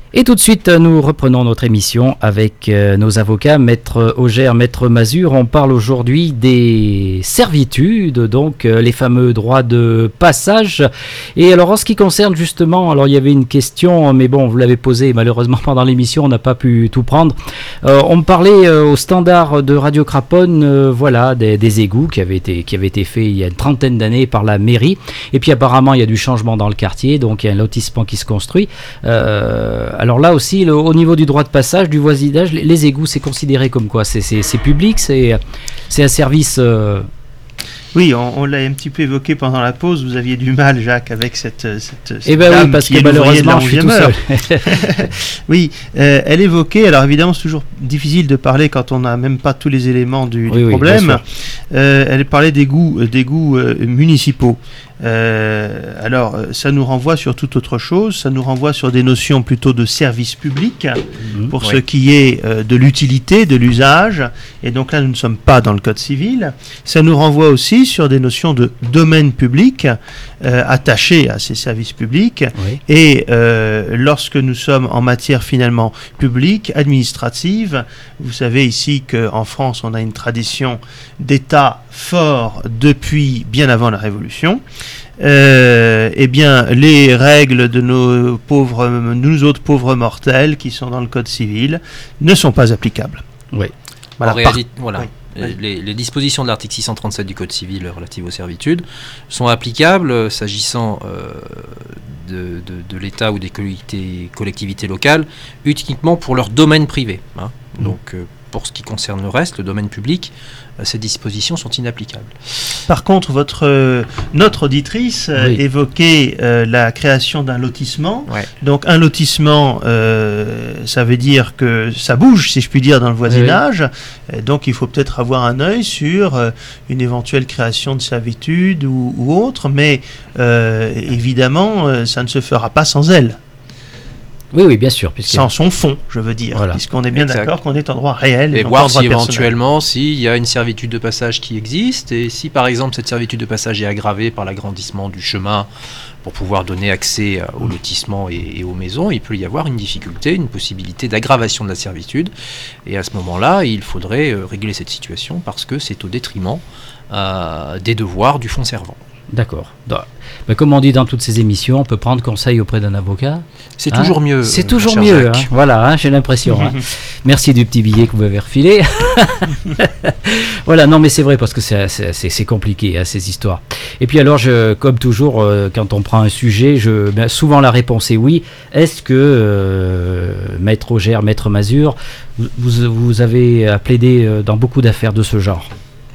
Et tout de suite, nous reprenons notre émission avec nos avocats, Maître Augère, Maître Mazure. On parle aujourd'hui des servitudes, donc les fameux droits de passage. Et alors, en ce qui concerne justement, alors il y avait une question, mais bon, vous l'avez posée malheureusement pendant l'émission, on n'a pas pu tout prendre. On me parlait au standard de Radio Craponne, voilà, des égouts qui avaient été faits il y a une trentaine d'années par la mairie. Et puis apparemment, il y a du changement dans le quartier, donc il y a un lotissement qui se construit. Alors là aussi, au niveau du droit de passage, du voisinage, les égouts, c'est considéré comme quoi ? C'est public, c'est un service... Oui, on l'a un petit peu évoqué pendant la pause. Vous aviez du mal, Jacques, avec cette eh ben dame oui, parce qui que est l'ouvrier de la malheureusement, je suis tout 11e seul. heure. Oui, elle évoquait, alors évidemment, c'est toujours difficile de parler quand on n'a même pas tous les éléments du problème. Elle parlait d'égouts municipaux. Alors, ça nous renvoie sur toute autre chose, ça nous renvoie sur des notions plutôt de service public, pour ce qui est de l'utilité, de l'usage, et donc là nous ne sommes pas dans le code civil. Ça nous renvoie aussi sur des notions de domaine public, attachées à ces services publics, et lorsque nous sommes en matière finalement publique, administrative, vous savez ici qu'en France on a une tradition d'État fort depuis bien avant la Révolution. Eh bien, les règles de nous autres pauvres mortels qui sont dans le Code civil ne sont pas applicables. Oui. Voilà, en réalité, voilà. Oui. Les dispositions de l'article 637 du Code civil relatives aux servitudes sont applicables s'agissant de l'État ou des collectivités locales uniquement pour leur domaine privé. Donc, pour ce qui concerne le reste, le domaine public, ces dispositions sont inapplicables. Par contre, notre auditrice évoquait la création d'un lotissement. Ouais. Donc un lotissement, ça veut dire que ça bouge, si je puis dire, dans le voisinage. Oui. Donc il faut peut-être avoir un œil sur une éventuelle création de servitude ou autre, mais évidemment, ça ne se fera pas sans elle. Oui, bien sûr. Sans son fond, je veux dire, puisqu'on est bien d'accord qu'on est en droit réel. Et voir si éventuellement, s'il y a une servitude de passage qui existe, et si par exemple cette servitude de passage est aggravée par l'agrandissement du chemin pour pouvoir donner accès au lotissement et aux maisons, il peut y avoir une difficulté, une possibilité d'aggravation de la servitude. Et à ce moment-là, il faudrait régler cette situation parce que c'est au détriment des devoirs du fonds servant. D'accord. Mais comme on dit dans toutes ces émissions, on peut prendre conseil auprès d'un avocat. C'est toujours mieux. C'est toujours mieux. Voilà, j'ai l'impression. Merci du petit billet que vous m'avez refilé. Voilà, non, mais c'est vrai parce que c'est compliqué ces histoires. Et puis alors, comme toujours, quand on prend un sujet, souvent la réponse est oui. Est-ce que Maître Augère, Maître Mazure, vous avez plaidé dans beaucoup d'affaires de ce genre?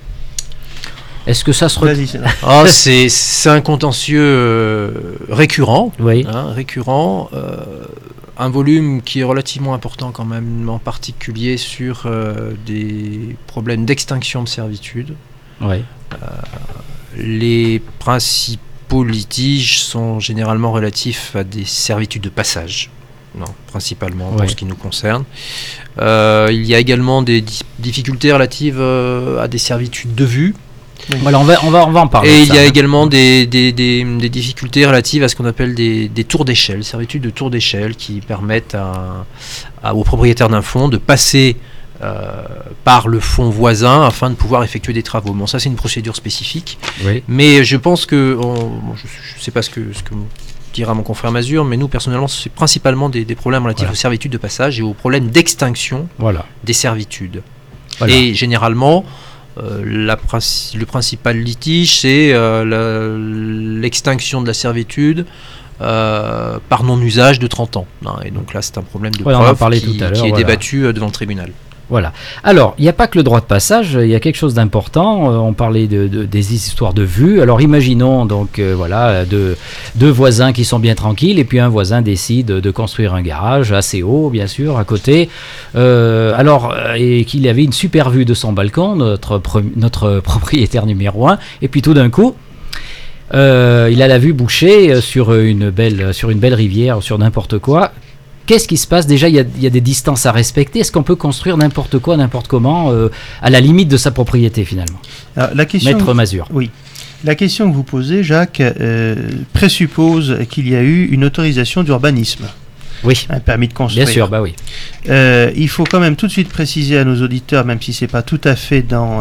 Est-ce que ça se c'est un contentieux récurrent, récurrent, un volume qui est relativement important quand même, en particulier sur des problèmes d'extinction de servitude. Les principaux litiges sont généralement relatifs à des servitudes de passage. Principalement pour ce qui nous concerne. Il y a également des difficultés relatives à des servitudes de vue. Voilà, on va en parler. Et il y a également des difficultés relatives à ce qu'on appelle des tours d'échelle, servitudes de tours d'échelle qui permettent aux propriétaires d'un fonds de passer par le fonds voisin afin de pouvoir effectuer des travaux. Bon, ça c'est une procédure spécifique, mais je pense que, je ne sais pas ce que dira mon confrère Mazure, mais nous personnellement c'est principalement des problèmes relatifs aux servitudes de passage et aux problèmes d'extinction des servitudes. Et généralement, le principal litige, c'est l'extinction de la servitude par non-usage de 30 ans. Et donc là, c'est un problème de preuve qui est débattu devant le tribunal. Voilà. Alors, il n'y a pas que le droit de passage, il y a quelque chose d'important. On parlait des histoires de vue. Alors, imaginons donc deux voisins qui sont bien tranquilles et puis un voisin décide de construire un garage assez haut, bien sûr, à côté. Et qu'il avait une super vue de son balcon, notre propriétaire numéro 1. Et puis tout d'un coup, il a la vue bouchée sur une belle rivière, sur n'importe quoi. Qu'est-ce qui se passe? Déjà, il y a des distances à respecter. Est-ce qu'on peut construire n'importe quoi, n'importe comment, à la limite de sa propriété, finalement? Alors, Maître Mazure. Oui. La question que vous posez, Jacques, présuppose qu'il y a eu une autorisation d'urbanisme. un permis de construire. Bien sûr, bah oui. Il faut quand même tout de suite préciser à nos auditeurs, même si c'est pas tout à fait dans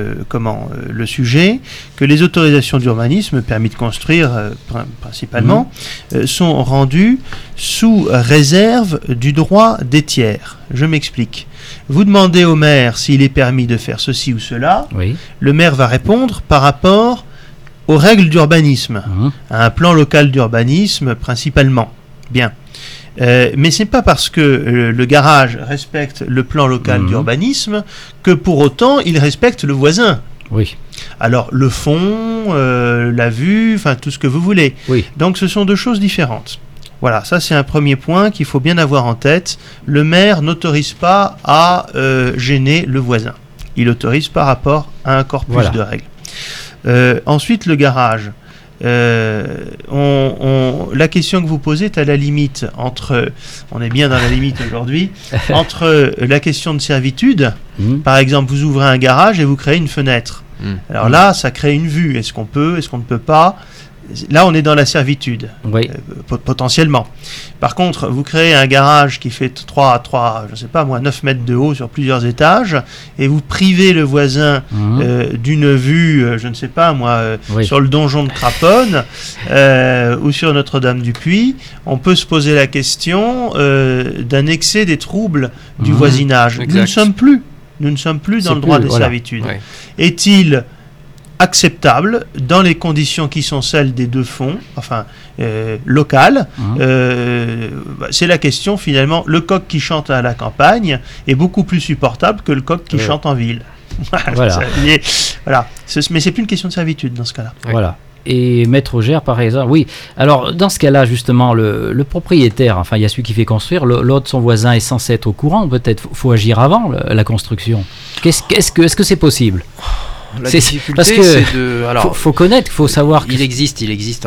le sujet, que les autorisations d'urbanisme, permis de construire principalement, sont rendues sous réserve du droit des tiers. Je m'explique. Vous demandez au maire s'il est permis de faire ceci ou cela. Oui. Le maire va répondre par rapport aux règles d'urbanisme, à un plan local d'urbanisme principalement. Bien. Mais c'est pas parce que le garage respecte le plan local d'urbanisme que pour autant il respecte le voisin. Oui. Alors le fond, la vue, enfin tout ce que vous voulez. Oui. Donc ce sont deux choses différentes. Voilà, ça c'est un premier point qu'il faut bien avoir en tête. Le maire n'autorise pas à gêner le voisin. Il autorise par rapport à un corpus de règles. Ensuite, le garage. La question que vous posez est à la limite entre, on est bien dans la limite aujourd'hui, entre la question de servitude, par exemple vous ouvrez un garage et vous créez une fenêtre. Alors là, ça crée une vue. Est-ce qu'on peut, est-ce qu'on ne peut pas ? Là, on est dans la servitude, potentiellement. Par contre, vous créez un garage qui fait 9 mètres de haut sur plusieurs étages, et vous privez le voisin d'une vue, je ne sais pas moi, sur le donjon de Craponne, ou sur Notre-Dame-du-Puy. On peut se poser la question d'un excès des troubles du voisinage. Exact. Nous ne sommes plus dans le droit des servitudes. Ouais. Est-il acceptable dans les conditions qui sont celles des deux fonds, locales. C'est la question finalement. Le coq qui chante à la campagne est beaucoup plus supportable que le coq qui chante en ville. Voilà. Mais c'est plus une question de servitude dans ce cas-là. Voilà. Et Maître Augère, par exemple, oui. Alors, dans ce cas-là, justement, le propriétaire, il y a celui qui fait construire, l'autre, son voisin, est censé être au courant. Peut-être faut agir avant la construction. Est-ce que c'est possible ? La difficulté, parce que c'est de... Alors, faut connaître, faut savoir. Il existe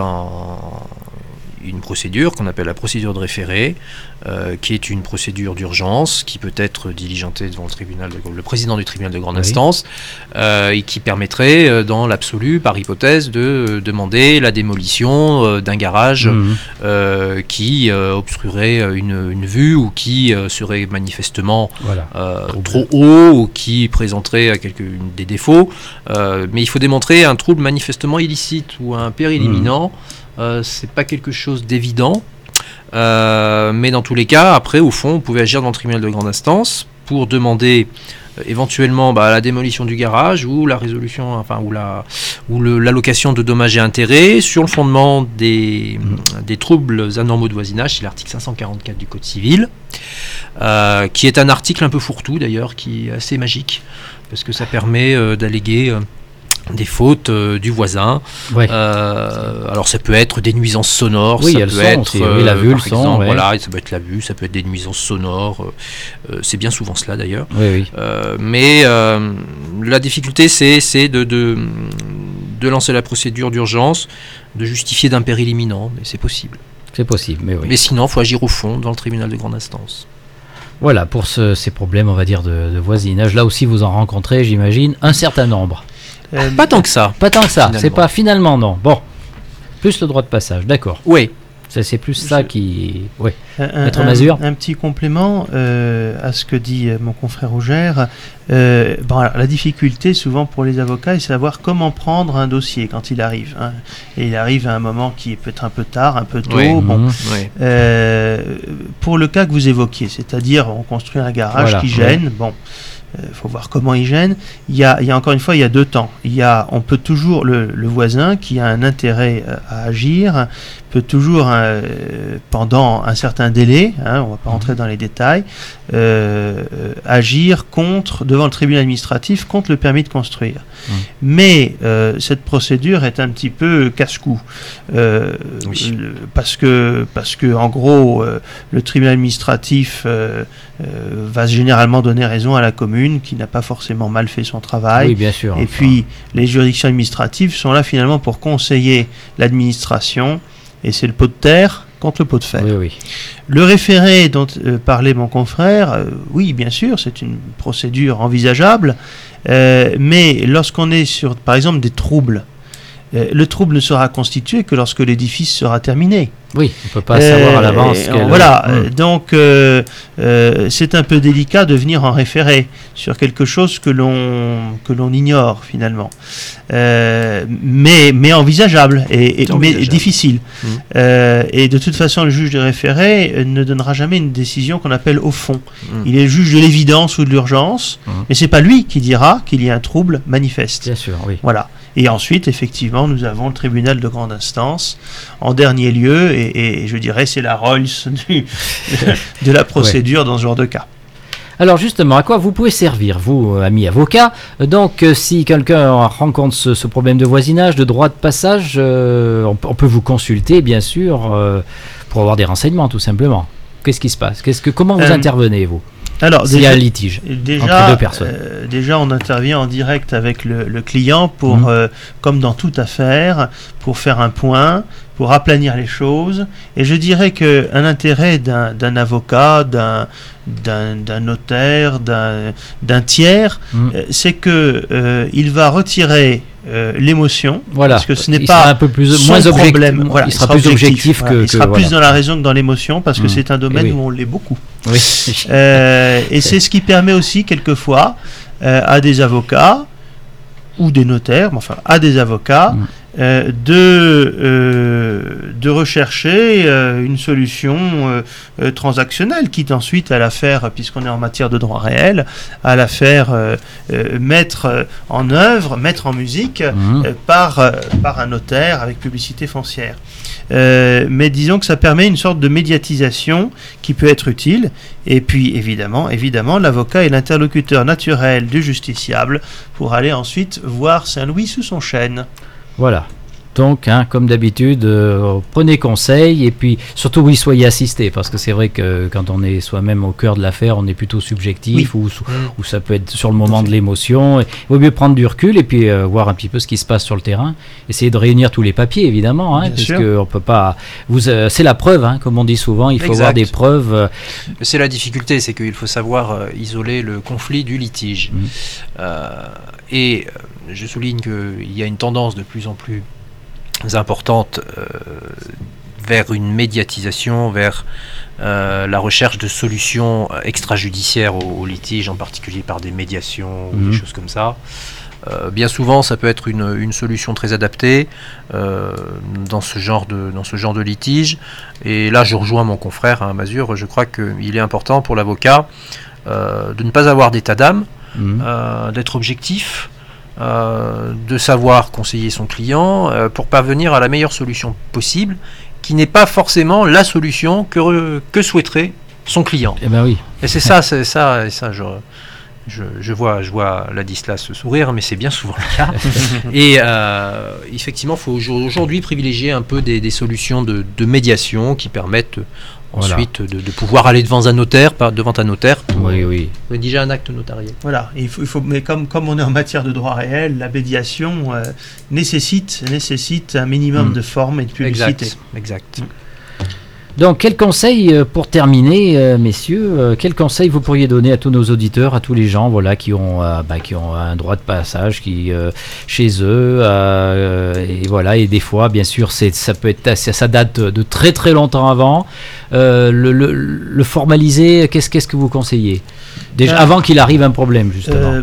une procédure qu'on appelle la procédure de référé, qui est une procédure d'urgence qui peut être diligentée devant le président du tribunal de grande instance, et qui permettrait, dans l'absolu, par hypothèse, de demander la démolition d'un garage qui obstruerait une vue ou qui serait manifestement trop haut ou qui présenterait des défauts. Mais il faut démontrer un trouble manifestement illicite ou un péril imminent. C'est pas quelque chose d'évident, mais dans tous les cas, après, au fond, vous pouvez agir dans le tribunal de grande instance pour demander éventuellement la démolition du garage ou la résolution, ou l'allocation de dommages et intérêts sur le fondement des troubles anormaux de voisinage. C'est l'article 544 du Code civil, qui est un article un peu fourre-tout d'ailleurs, qui est assez magique, parce que ça permet d'alléguer des fautes du voisin. Alors ça peut être des nuisances sonores, ça peut être la vue, par exemple, ça peut être la vue, ça peut être des nuisances sonores. C'est bien souvent cela d'ailleurs. Mais la difficulté, c'est de lancer la procédure d'urgence, de justifier d'un péril imminent, mais c'est possible. C'est possible, mais oui. Mais sinon, il faut agir au fond dans le tribunal de grande instance. Voilà, pour ces problèmes, on va dire, de voisinage. Là aussi, vous en rencontrez, j'imagine, un certain nombre. Pas tant que ça. Pas tant que ça, c'est pas finalement, non. Bon, plus le droit de passage, d'accord. Oui. C'est plus ça qui... Oui. Maître Mazure. Un petit complément à ce que dit mon confrère Augère. Alors, la difficulté souvent pour les avocats, c'est de savoir comment prendre un dossier quand il arrive. Et il arrive à un moment qui est peut-être un peu tard, un peu tôt. Pour le cas que vous évoquiez, c'est-à-dire on construit un garage qui gêne, faut voir comment il gêne. Il y a encore une fois, il y a deux temps. On peut toujours, le voisin qui a un intérêt à agir, peut toujours, pendant un certain délai, on ne va pas rentrer dans les détails, agir devant le tribunal administratif contre le permis de construire. Mais cette procédure est un petit peu casse-cou. Parce que en gros, le tribunal administratif va généralement donner raison à la commune qui n'a pas forcément mal fait son travail. Oui, bien sûr. Et puis, les juridictions administratives sont là finalement pour conseiller l'administration, et c'est le pot de terre contre le pot de fer. Le référé dont parlait mon confrère, oui, bien sûr, c'est une procédure envisageable, mais lorsqu'on est sur, par exemple, des troubles, le trouble ne sera constitué que lorsque l'édifice sera terminé. Oui, on ne peut pas savoir à l'avance. Voilà, donc c'est un peu délicat de venir en référé sur quelque chose que l'on ignore finalement. Mais envisageable mais difficile. Et de toute façon, le juge de référé ne donnera jamais une décision qu'on appelle au fond. Il est le juge de l'évidence ou de l'urgence, mais c'est pas lui qui dira qu'il y a un trouble manifeste. Bien sûr, oui. Voilà. Et ensuite, effectivement, nous avons le tribunal de grande instance en dernier lieu, et je dirais c'est la Rolls de la procédure dans ce genre de cas. Alors justement, à quoi vous pouvez servir, vous, amis avocats? Donc, si quelqu'un rencontre ce problème de voisinage, de droit de passage, on peut vous consulter, bien sûr, pour avoir des renseignements, tout simplement. Qu'est-ce qui se passe? Comment vous intervenez, vous? Alors, s'il y a un litige entre deux personnes. Déjà, on intervient en direct avec le client pour, comme dans toute affaire, pour faire un point, pour aplanir les choses. Et je dirais qu'un intérêt d'un avocat, d'un notaire, d'un tiers, c'est que il va retirer l'émotion, voilà, parce que ce n'est il pas sera un peu moins problème. Voilà, il sera plus objectif il sera plus dans la raison que dans l'émotion, parce que c'est un domaine où on l'est beaucoup. Oui. Et c'est ce qui permet aussi quelquefois à des avocats ou des notaires, enfin à des avocats, de rechercher une solution transactionnelle, quitte ensuite à la faire, puisqu'on est en matière de droit réel, à la faire mettre en œuvre, mettre en musique par un notaire avec publicité foncière. Mais disons que ça permet une sorte de médiatisation qui peut être utile. Et puis évidemment, l'avocat est l'interlocuteur naturel du justiciable pour aller ensuite voir Saint-Louis sous son chêne. Voilà. Donc, comme d'habitude, prenez conseil et puis surtout, oui, soyez assisté, parce que c'est vrai que quand on est soi-même au cœur de l'affaire, on est plutôt subjectif ou ça peut être sur le moment de l'émotion. Il vaut mieux prendre du recul et puis voir un petit peu ce qui se passe sur le terrain. Essayer de réunir tous les papiers, évidemment, puisque on peut pas. C'est la preuve, comme on dit souvent. Il faut avoir des preuves. C'est la difficulté, c'est qu'il faut savoir isoler le conflit du litige. Et je souligne qu'il y a une tendance de plus en plus importante vers une médiatisation, vers la recherche de solutions extrajudiciaires aux litiges, en particulier par des médiations ou des choses comme ça. Bien souvent, ça peut être une solution très adaptée dans ce genre de litige. Et là, je rejoins mon confrère, Mazur. Je crois qu'il est important pour l'avocat de ne pas avoir d'état d'âme, d'être objectif, de savoir conseiller son client pour parvenir à la meilleure solution possible, qui n'est pas forcément la solution que souhaiterait son client. Eh ben oui. Et c'est ça, je vois Ladislas se sourire, mais c'est bien souvent le cas. Et effectivement, il faut aujourd'hui privilégier un peu des solutions de médiation qui permettent ensuite de pouvoir aller devant un notaire. Oui. Rédiger un acte notarié. Voilà, mais comme on est en matière de droit réel, la médiation nécessite un minimum de forme et de publicité. Exact. Donc, quel conseil, pour terminer, messieurs, quel conseil vous pourriez donner à tous nos auditeurs, à tous les gens qui ont un droit de passage chez eux, et des fois, bien sûr, ça date de très très longtemps avant. Le formaliser, qu'est-ce que vous conseillez avant qu'il arrive un problème, justement?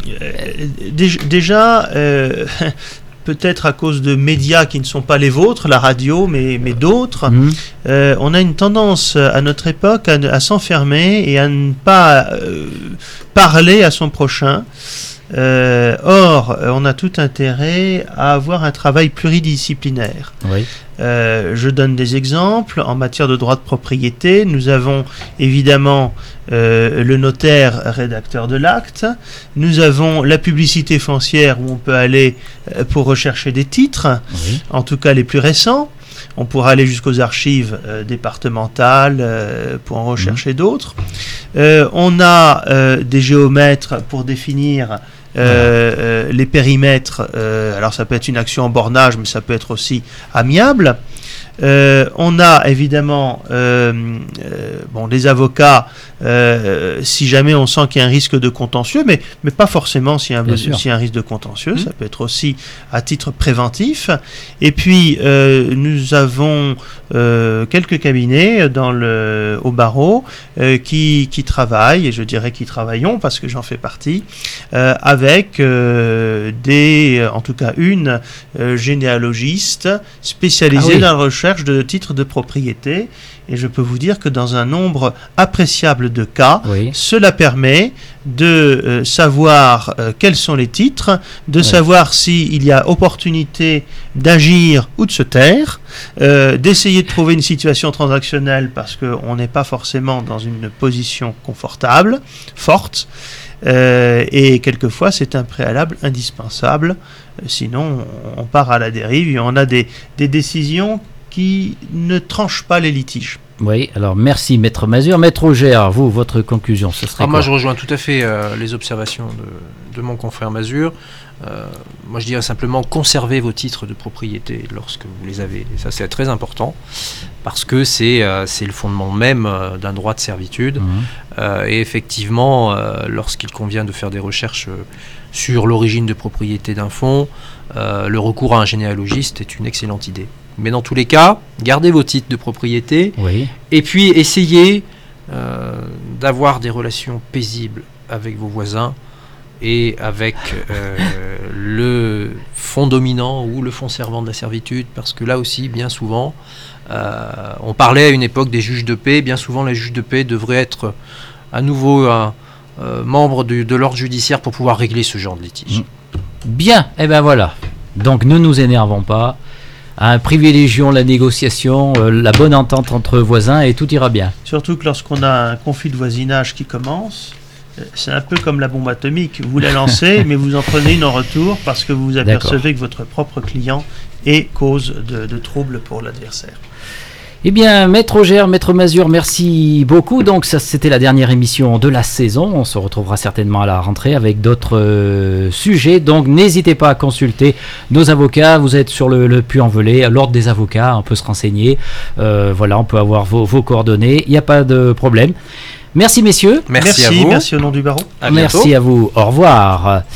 Déjà, peut-être à cause de médias qui ne sont pas les vôtres, la radio, mais d'autres, on a une tendance à notre époque à s'enfermer et à ne pas parler à son prochain. Or, on a tout intérêt à avoir un travail pluridisciplinaire. Oui. Je donne des exemples. En matière de droit de propriété, nous avons évidemment le notaire rédacteur de l'acte. Nous avons la publicité foncière où on peut aller pour rechercher des titres, en tout cas les plus récents. On pourra aller jusqu'aux archives départementales pour en rechercher d'autres. On a des géomètres pour définir les périmètres. Alors ça peut être une action en bornage, mais ça peut être aussi amiable. On a évidemment les avocats si jamais on sent qu'il y a un risque de contentieux, mais pas forcément s'il y a un risque de contentieux, ça peut être aussi à titre préventif. Et puis nous avons quelques cabinets au barreau qui travaillent, et je dirais qui travaillons parce que j'en fais partie, avec en tout cas une généalogiste spécialisée dans la recherche de titres de propriété. Et je peux vous dire que dans un nombre appréciable de cas, cela permet de savoir quels sont les titres, de savoir s'il y a opportunité d'agir ou de se taire, d'essayer de trouver une situation transactionnelle parce qu'on n'est pas forcément dans une position confortable, forte, et quelquefois c'est un préalable indispensable, sinon on part à la dérive et on a des décisions qui ne tranche pas les litiges. Oui, alors merci Maître Mazure. Maître Auger, vous, votre conclusion, ce serait quoi ? Moi, je rejoins tout à fait les observations de mon confrère Mazure. Moi, je dirais simplement conservez vos titres de propriété lorsque vous les avez. Et ça, c'est très important parce que c'est le fondement même d'un droit de servitude. Et effectivement, lorsqu'il convient de faire des recherches sur l'origine de propriété d'un fonds, le recours à un généalogiste est une excellente idée. Mais dans tous les cas, gardez vos titres de propriété et puis essayez d'avoir des relations paisibles avec vos voisins et avec le fonds dominant ou le fonds servant de la servitude, parce que là aussi, bien souvent, on parlait à une époque des juges de paix, bien souvent les juges de paix devraient être à nouveau membres de l'ordre judiciaire pour pouvoir régler ce genre de litige. Bien, et ben voilà. Donc ne nous énervons pas. Privilégions la négociation, la bonne entente entre voisins et tout ira bien. Surtout que lorsqu'on a un conflit de voisinage qui commence, c'est un peu comme la bombe atomique. Vous la lancez, mais vous en prenez une en retour parce que vous vous apercevez que votre propre client est cause de troubles pour l'adversaire. Eh bien, Maître Auger, Maître Mazure, merci beaucoup. Donc, ça, c'était la dernière émission de la saison. On se retrouvera certainement à la rentrée avec d'autres sujets. Donc, n'hésitez pas à consulter nos avocats. Vous êtes sur le Puy-en-Velay, l'ordre des avocats. On peut se renseigner. Voilà, on peut avoir vos coordonnées. Il n'y a pas de problème. Merci, messieurs. Merci à vous. Merci au nom du barreau. Merci à vous. Au revoir.